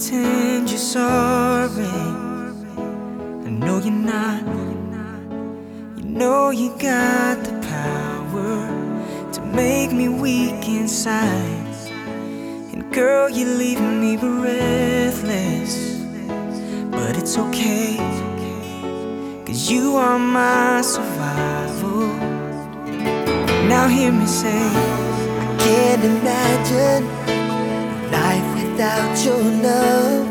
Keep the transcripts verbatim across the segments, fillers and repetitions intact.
pretend you're sorry. I know you're not. You know you got the power to make me weak inside. And girl, you're leaving me breathless. But it's okay, 'cause you are my survival. Now hear me say, I can't imagine life without your love.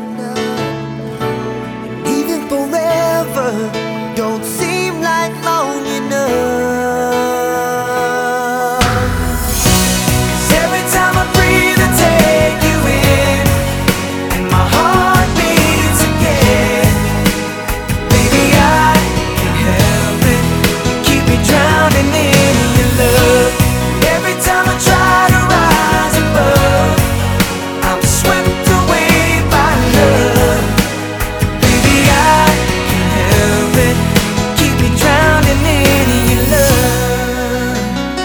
And even forever don't seem like long enough. 'cause every time I breathe I take you in, and my heart beats again. Baby, I can't help it, you keep me drowning in your love. Every time I try to rise above, I'm swept away by love. Baby, I can't help it, keep me drowning in your love.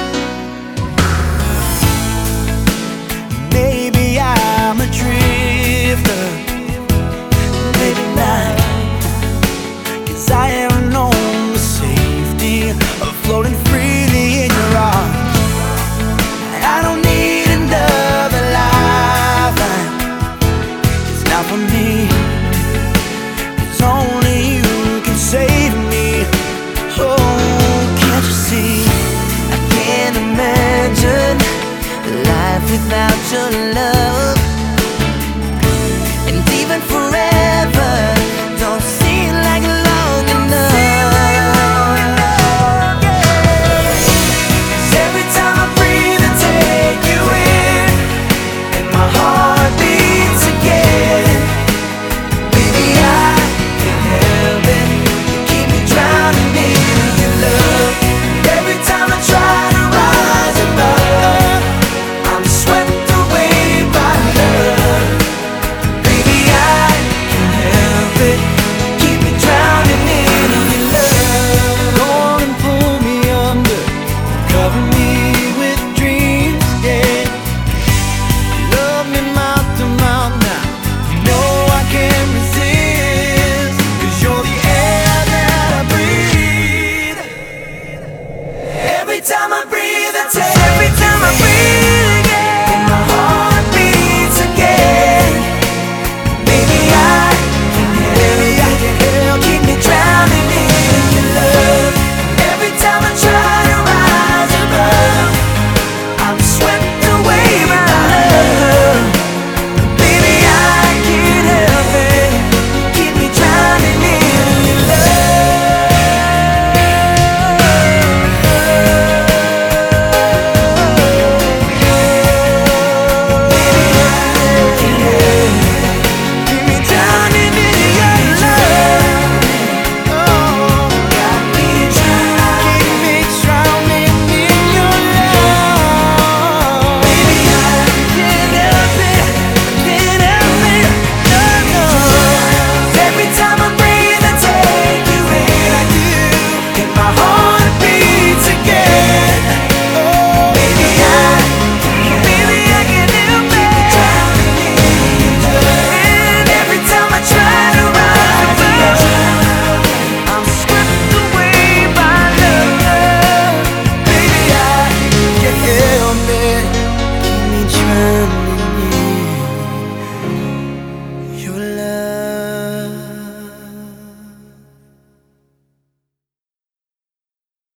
Maybe I'm a drifter, maybe not, 'cause I have known the safety of floating freely in your arms. I don't need another lifeline, it's not for me, 'cause only you can save me. Oh, can't you see? I can't imagine life without your love. And even forever don't seem like long enough. 'Cause every time I breathe I take you in, and my heart beats again. Baby, I can't help it, you keep me drowning in your love. Every time I try to rise above, I'm swept away by love. Baby, I can't help it, keep me drowning in your love. Go on and pull me under, cover me